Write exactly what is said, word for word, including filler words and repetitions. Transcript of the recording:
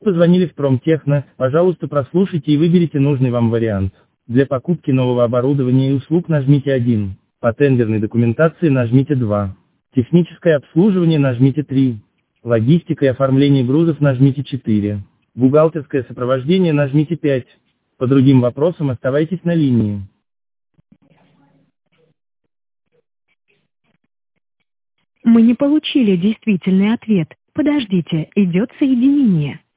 Позвонили в Промтехно, пожалуйста, прослушайте и выберите нужный вам вариант. Для покупки нового оборудования и услуг нажмите один. По тендерной документации нажмите два. Техническое обслуживание нажмите три. Логистика и оформление грузов нажмите четыре. Бухгалтерское сопровождение нажмите пять. По другим вопросам оставайтесь на линии. Мы не получили действительный ответ. Подождите, идет соединение.